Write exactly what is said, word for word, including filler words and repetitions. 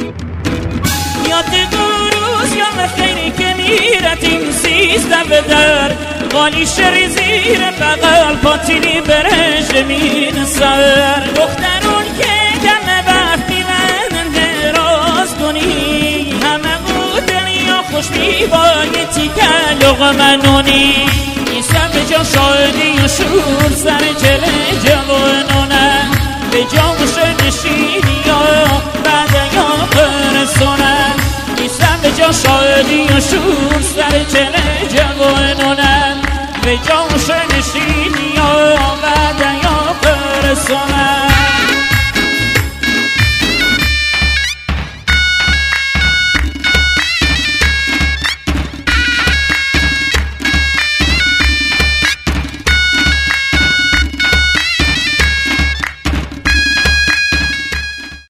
یاد قروز یا خیلی که میرد این سیزده به در قالی شری زیر بغل پاتینی برش مین سر دخترون که دم وقتی من دراز کنی همه قودن یا خوش میبایی تیکل و غمنونی ایسم به جا شایدی و شور سر جل جوانونه به جا نشینی یا بعد یا برسونه ایسم به جا شایدی و شور سر جل جوانونه به جا نشینی یا بعد یا برسونه